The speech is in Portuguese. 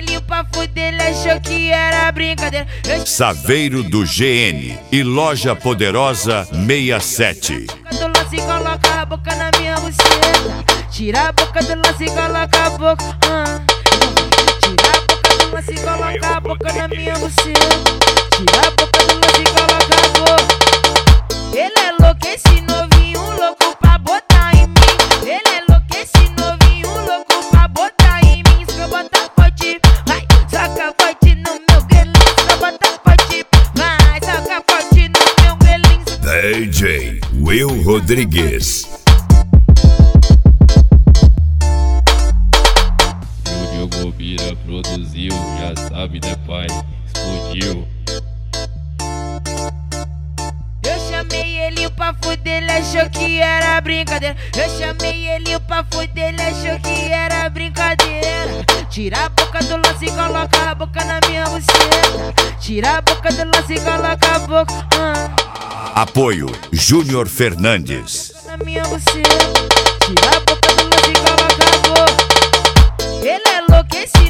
ele pra fuder, ele achou que era brincadeira. Saveiro do GN e Loja Poderosa 67. Do lance e coloca a boca na minha buceta. Tira a boca do lance e coloca a boca. Tira a boca do lance e coloca a boca na minha buceta. Tira a boca do lance e coloca a boca. Ele é louco, esse novinho louco pra botar em mim. Ele é louco, esse novinho louco pra botar em mim. Se eu botar forte, vai, soca forte no meu grelinho. Se eu botar forte, vai, soca forte no meu grelinho. DJ Will Rodrigues. Júnior Bobira produziu, já sabe, né, pai? Explodiu. Eu chamei ele pra fuder, ele achou que era brincadeira. Eu chamei ele pra fuder, ele achou que era brincadeira. Tira a boca do lance e coloca a boca na minha buceta. Tira a boca do lance e coloca a boca. Apoio Júnior Fernandes. Na minha buceta. Tira a boca do lance e coloca a boca. Ele é louco, esse